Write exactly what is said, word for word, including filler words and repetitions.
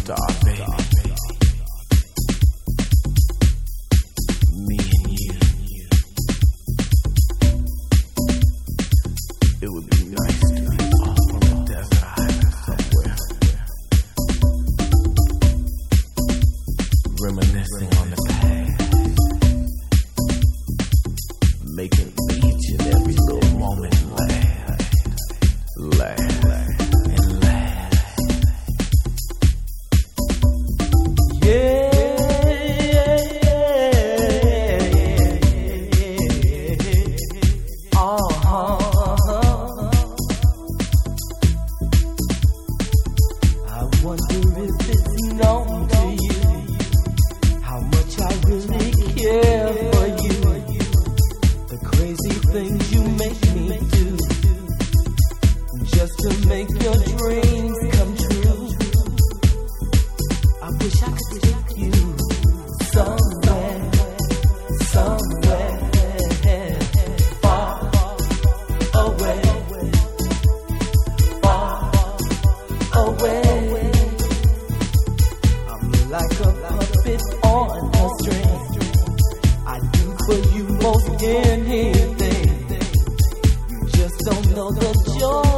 star, baby. Me and you. It would be nice to be off on a desert island somewhere, reminiscing on the past, making each and every little moment laugh, laugh, and laugh. Yeah. Things you make me do just to make your dreams come true. I wish I could take you somewhere, somewhere far away, far away. I'm like a puppet on a string. I do for you most anything. Don't know the joy